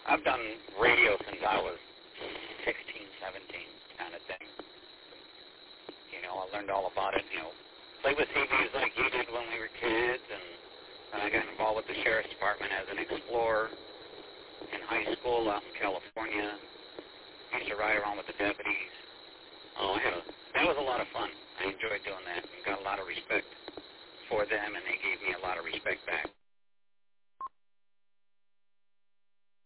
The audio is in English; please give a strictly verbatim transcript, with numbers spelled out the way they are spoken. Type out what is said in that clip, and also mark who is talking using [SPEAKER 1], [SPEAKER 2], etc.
[SPEAKER 1] I've done radio since I was sixteen, seventeen, kind of thing. You know, I learned all about it, you know, played with C Ds like you did when we were kids, and then I got involved with the Sheriff's Department as an explorer in high school out in California. Used to ride around with the deputies. Oh, I had a, that was a lot of fun. I enjoyed doing that and got a lot of respect for them, and they gave me a lot of respect back.